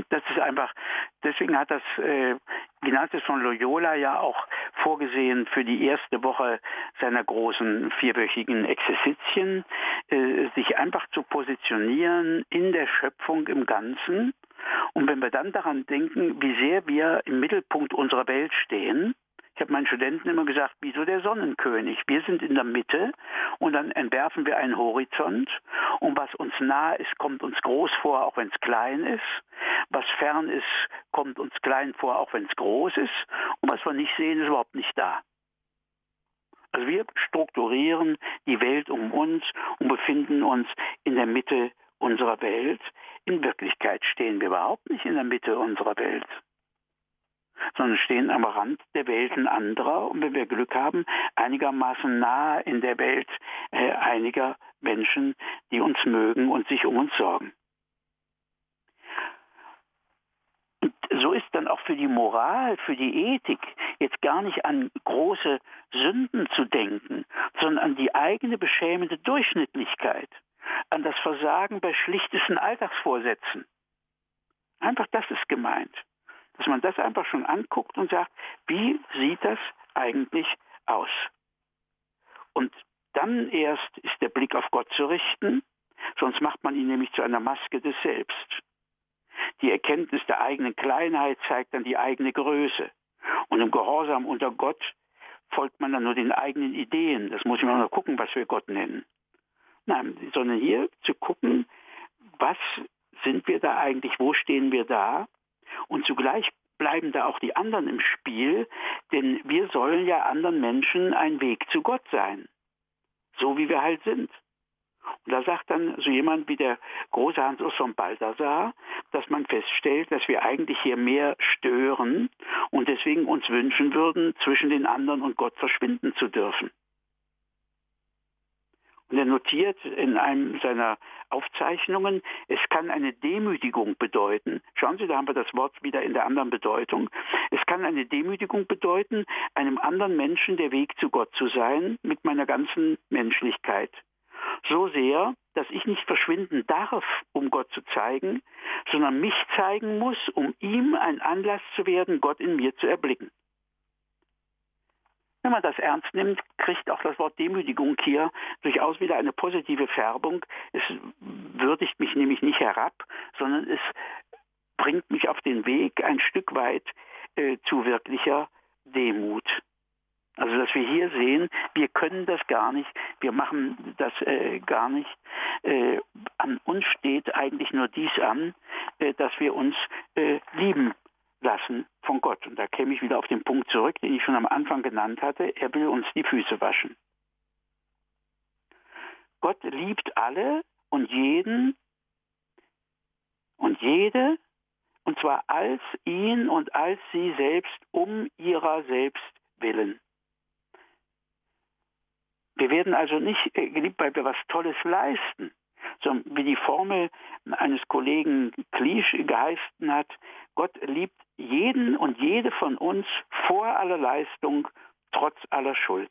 Das ist einfach, deswegen hat das Ignatius von Loyola ja auch vorgesehen für die erste Woche seiner großen vierwöchigen Exerzitien, sich einfach zu positionieren in der Schöpfung im Ganzen. Und wenn wir dann daran denken, wie sehr wir im Mittelpunkt unserer Welt stehen, ich habe meinen Studenten immer gesagt, wie so der Sonnenkönig. Wir sind in der Mitte und dann entwerfen wir einen Horizont und was uns nah ist, kommt uns groß vor, auch wenn es klein ist. Was fern ist, kommt uns klein vor, auch wenn es groß ist. Und was wir nicht sehen, ist überhaupt nicht da. Also wir strukturieren die Welt um uns und befinden uns in der Mitte unserer Welt. In Wirklichkeit stehen wir überhaupt nicht in der Mitte unserer Welt, sondern stehen am Rand der Welten anderer und wenn wir Glück haben, einigermaßen nahe in der Welt einiger Menschen, die uns mögen und sich um uns sorgen. Und so ist dann auch für die Moral, für die Ethik jetzt gar nicht an große Sünden zu denken, sondern an die eigene beschämende Durchschnittlichkeit, an das Versagen bei schlichtesten Alltagsvorsätzen. Einfach das ist gemeint. Dass man das einfach schon anguckt und sagt, wie sieht das eigentlich aus? Und dann erst ist der Blick auf Gott zu richten, sonst macht man ihn nämlich zu einer Maske des Selbst. Die Erkenntnis der eigenen Kleinheit zeigt dann die eigene Größe. Und im Gehorsam unter Gott folgt man dann nur den eigenen Ideen. Das muss man noch gucken, was wir Gott nennen. Nein, sondern hier zu gucken, was sind wir da eigentlich, wo stehen wir da? Und zugleich bleiben da auch die anderen im Spiel, denn wir sollen ja anderen Menschen ein Weg zu Gott sein, so wie wir halt sind. Und da sagt dann so jemand wie der große Hans Urs von Balthasar, dass man feststellt, dass wir eigentlich hier mehr stören und deswegen uns wünschen würden, zwischen den anderen und Gott verschwinden zu dürfen. Und er notiert in einem seiner Aufzeichnungen, es kann eine Demütigung bedeuten. Schauen Sie, da haben wir das Wort wieder in der anderen Bedeutung. Es kann eine Demütigung bedeuten, einem anderen Menschen der Weg zu Gott zu sein, mit meiner ganzen Menschlichkeit. So sehr, dass ich nicht verschwinden darf, um Gott zu zeigen, sondern mich zeigen muss, um ihm ein Anlass zu werden, Gott in mir zu erblicken. Wenn man das ernst nimmt, kriegt auch das Wort Demütigung hier durchaus wieder eine positive Färbung. Es würdigt mich nämlich nicht herab, sondern es bringt mich auf den Weg ein Stück weit zu wirklicher Demut. Also dass wir hier sehen, wir können das gar nicht, wir machen das gar nicht. An uns steht eigentlich nur dies an, dass wir uns lieben lassen von Gott. Und da käme ich wieder auf den Punkt zurück, den ich schon am Anfang genannt hatte. Er will uns die Füße waschen. Gott liebt alle und jeden und jede, und zwar als ihn und als sie selbst um ihrer selbst willen. Wir werden also nicht geliebt, weil wir was Tolles leisten, sondern wie die Formel eines Kollegen Kliesch geheißen hat, Gott liebt jeden und jede von uns vor aller Leistung, trotz aller Schuld.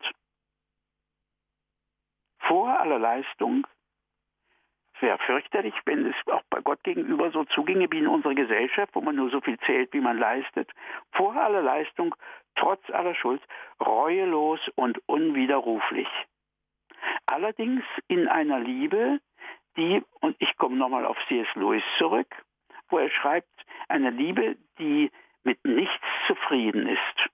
Vor aller Leistung. Es wäre fürchterlich, wenn es auch bei Gott gegenüber so zuginge wie in unserer Gesellschaft, wo man nur so viel zählt, wie man leistet. Vor aller Leistung, trotz aller Schuld, reuelos und unwiderruflich. Allerdings in einer Liebe, die, und ich komme nochmal auf C.S. Lewis zurück, wo er schreibt, eine Liebe, die mit nichts zufrieden ist.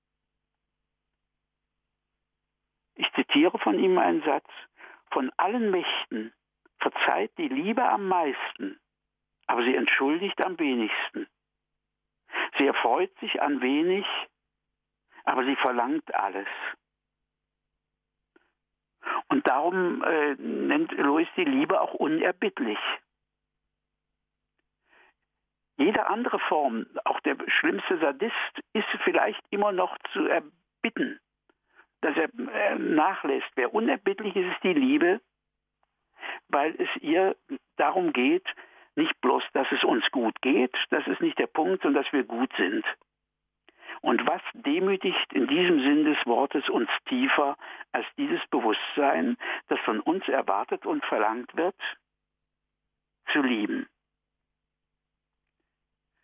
Ich zitiere von ihm einen Satz, von allen Mächten verzeiht die Liebe am meisten, aber sie entschuldigt am wenigsten. Sie erfreut sich an wenig, aber sie verlangt alles. Und darum nennt Lewis die Liebe auch unerbittlich. Jede andere Form, auch der schlimmste Sadist, ist vielleicht immer noch zu erbitten, dass er nachlässt. Wer unerbittlich ist, ist die Liebe, weil es ihr darum geht, nicht bloß, dass es uns gut geht, das ist nicht der Punkt, sondern dass wir gut sind. Und was demütigt in diesem Sinn des Wortes uns tiefer als dieses Bewusstsein, das von uns erwartet und verlangt wird, zu lieben.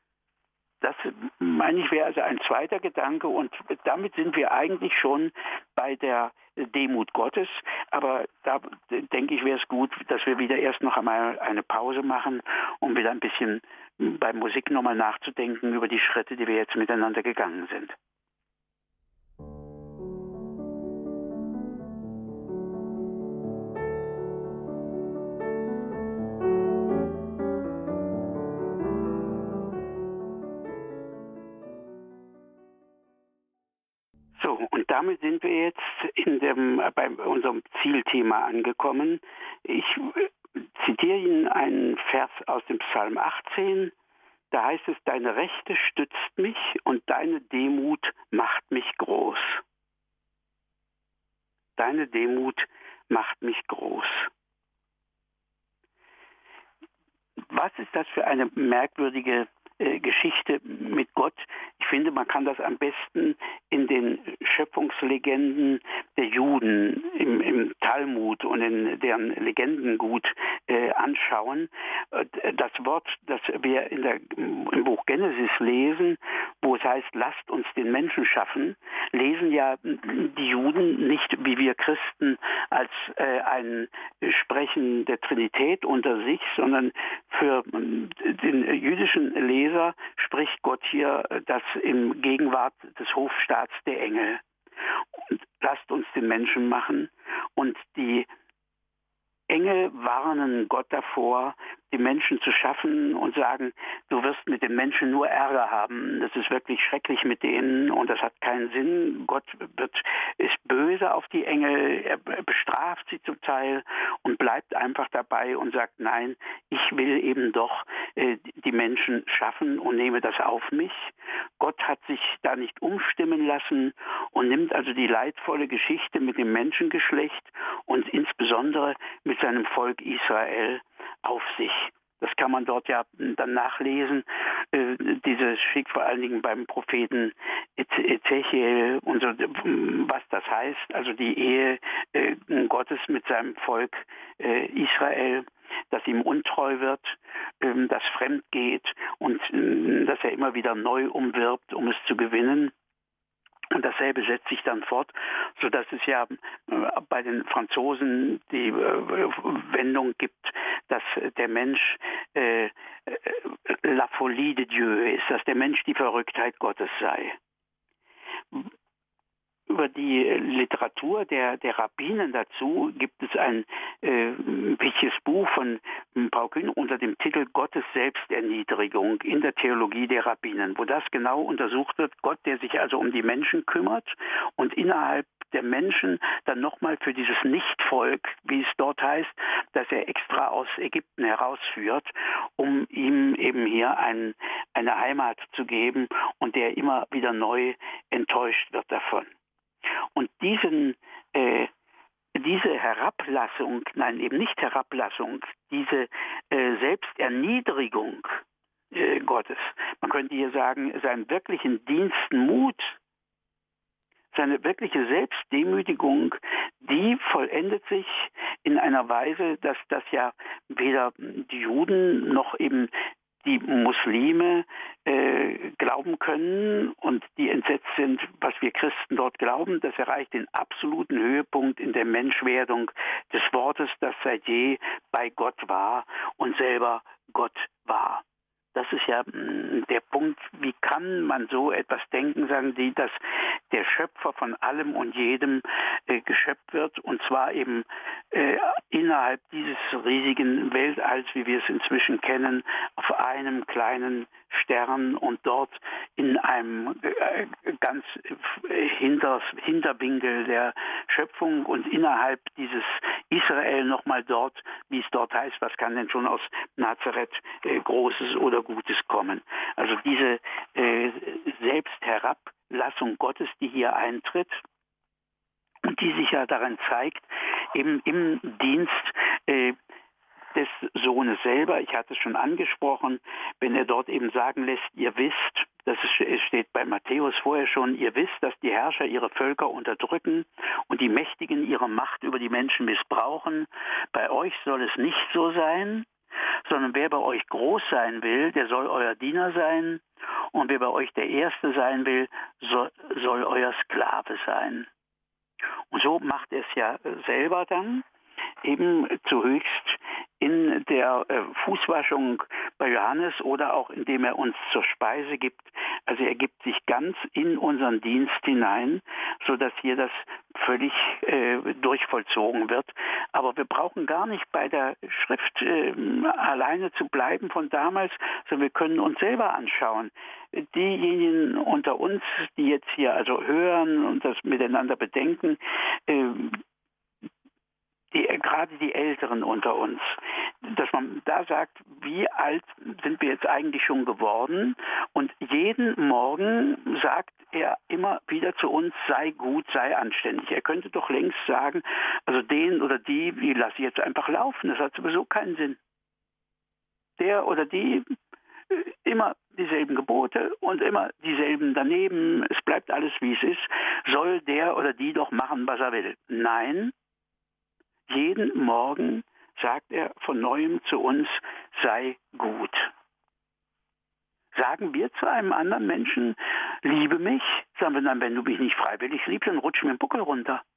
meine ich, wäre also ein zweiter Gedanke, und damit sind wir eigentlich schon bei der Demut Gottes. Aber da denke ich, wäre es gut, dass wir wieder erst noch einmal eine Pause machen, um wieder ein bisschen bei Musik nochmal nachzudenken über die Schritte, die wir jetzt miteinander gegangen sind. So, und damit sind wir jetzt bei unserem Zielthema angekommen. Ich zitiere Ihnen einen Vers aus dem Psalm 18. Da heißt es: Deine Rechte stützt mich und deine Demut macht mich groß. Deine Demut macht mich groß. Was ist das für eine merkwürdige Geschichte mit Gott? Ich finde, man kann das am besten in den Schöpfungslegenden der Juden im Talmud und in deren Legendengut anschauen. Das Wort, das wir im Buch Genesis lesen, wo es heißt, lasst uns den Menschen schaffen, lesen ja die Juden nicht wie wir Christen als ein Sprechen der Trinität unter sich, sondern für den jüdischen Leser spricht Gott hier das im Gegenwart des Hofstaats der Engel. Und lasst uns den Menschen machen. Und die Engel warnen Gott davor, die Menschen zu schaffen, und sagen, du wirst mit den Menschen nur Ärger haben. Das ist wirklich schrecklich mit denen und das hat keinen Sinn. Gott ist böse auf die Engel, er bestraft sie zum Teil und bleibt einfach dabei und sagt, nein, ich will eben doch die Menschen schaffen und nehme das auf mich. Gott hat sich da nicht umstimmen lassen und nimmt also die leidvolle Geschichte mit dem Menschengeschlecht und insbesondere mit seinem Volk Israel auf sich. Das kann man dort ja dann nachlesen. Dieses steht vor allen Dingen beim Propheten Ezechiel und so, was das heißt. Also die Ehe Gottes mit seinem Volk Israel, das ihm untreu wird, das fremd geht und dass er immer wieder neu umwirbt, um es zu gewinnen. Und dasselbe setzt sich dann fort, sodass es ja bei den Franzosen die Wendung gibt, dass der Mensch la folie de Dieu ist, dass der Mensch die Verrücktheit Gottes sei. Über die Literatur der Rabbinen dazu gibt es ein wichtiges Buch von Paul Kühn unter dem Titel Gottes Selbsterniedrigung in der Theologie der Rabbinen, wo das genau untersucht wird. Gott, der sich also um die Menschen kümmert und innerhalb der Menschen dann nochmal für dieses Nichtvolk, wie es dort heißt, dass er extra aus Ägypten herausführt, um ihm eben hier eine Heimat zu geben, und der immer wieder neu enttäuscht wird davon. Und diese Herablassung, nein, eben nicht Herablassung, diese Selbsterniedrigung Gottes, man könnte hier sagen, seinen wirklichen Dienstmut, seine wirkliche Selbstdemütigung, die vollendet sich in einer Weise, dass das ja weder die Juden noch eben die Muslime glauben können und die entsetzt sind, was wir Christen dort glauben. Das erreicht den absoluten Höhepunkt in der Menschwerdung des Wortes, das seit je bei Gott war und selber Gott war. Das ist ja der Punkt, wie kann man so etwas denken, sagen die, dass der Schöpfer von allem und jedem geschöpft wird, und zwar eben innerhalb dieses riesigen Weltalls, wie wir es inzwischen kennen, auf einem kleinen Stern und dort in einem ganz Hinterwinkel der Schöpfung und innerhalb dieses Israel nochmal dort, wie es dort heißt, was kann denn schon aus Nazareth Großes oder Gutes kommen. Also diese Selbstherablassung Gottes, die hier eintritt und die sich ja darin zeigt, eben im Dienst des Sohnes selber. Ich hatte es schon angesprochen, wenn er dort eben sagen lässt, ihr wisst, steht bei Matthäus vorher schon, ihr wisst, dass die Herrscher ihre Völker unterdrücken und die Mächtigen ihre Macht über die Menschen missbrauchen. Bei euch soll es nicht so sein, sondern wer bei euch groß sein will, der soll euer Diener sein. Und wer bei euch der Erste sein will, soll euer Sklave sein. Und so macht er es ja selber dann, eben zuhöchst in der Fußwaschung bei Johannes oder auch indem er uns zur Speise gibt. Also er gibt sich ganz in unseren Dienst hinein, sodass hier das völlig durchvollzogen wird. Aber wir brauchen gar nicht bei der Schrift alleine zu bleiben von damals, sondern wir können uns selber anschauen. Diejenigen unter uns, die jetzt hier also hören und das miteinander bedenken, gerade die Älteren unter uns, dass man da sagt, wie alt sind wir jetzt eigentlich schon geworden? Und jeden Morgen sagt er immer wieder zu uns, sei gut, sei anständig. Er könnte doch längst sagen, also den oder die lasse ich jetzt einfach laufen. Das hat sowieso keinen Sinn. Der oder die immer dieselben Gebote und immer dieselben daneben. Es bleibt alles, wie es ist. Soll der oder die doch machen, was er will? Nein. Jeden Morgen sagt er von Neuem zu uns, sei gut. Sagen wir zu einem anderen Menschen, liebe mich, sagen wir dann, wenn du mich nicht freiwillig liebst, dann rutsch mir den Buckel runter.